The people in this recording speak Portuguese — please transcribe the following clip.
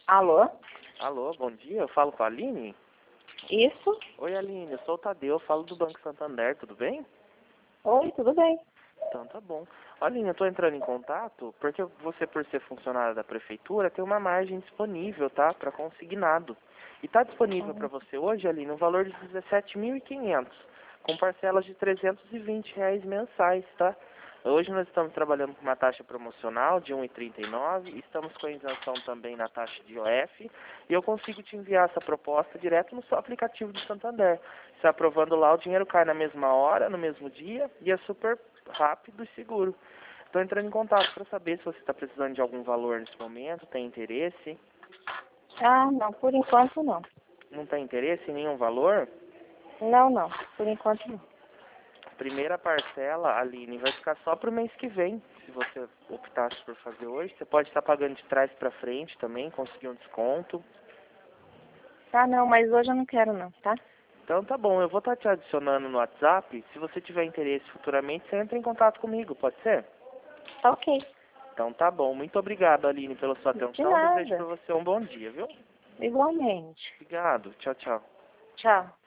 Alô? Alô, bom dia, eu falo com a Aline? Isso? Oi, Aline, eu sou o Tadeu, eu falo do Banco Santander, tudo bem? Oi, tudo bem? Então tá bom. Aline, eu tô entrando em contato porque você, por ser funcionária da prefeitura, tem uma margem disponível, tá? Para consignado. E tá disponível para você hoje, Aline, um valor de 17.500, com parcelas de R$ 320 mensais, tá? Hoje nós estamos trabalhando com uma taxa promocional de 1,39, estamos com a isenção também na taxa de IOF, e eu consigo te enviar essa proposta direto no seu aplicativo do Santander. Você aprovando lá, o dinheiro cai na mesma hora, no mesmo dia, e é super rápido e seguro. Estou entrando em contato para saber se você está precisando de algum valor nesse momento, tem interesse. Ah, não, por enquanto não. Não tem interesse em nenhum valor? Não, por enquanto não. Primeira parcela, Aline, vai ficar só para o mês que vem. Se você optasse por fazer hoje, você pode estar pagando de trás para frente também, conseguir um desconto. Tá, não, mas hoje eu não quero não, tá? Então tá bom, eu vou estar te adicionando no WhatsApp. Se você tiver interesse futuramente, você entra em contato comigo, pode ser? Tá ok. Então tá bom. Muito obrigado, Aline, pela sua De atenção. Desejo para nada. você um bom dia, viu? Igualmente. Obrigado. Tchau, tchau. Tchau.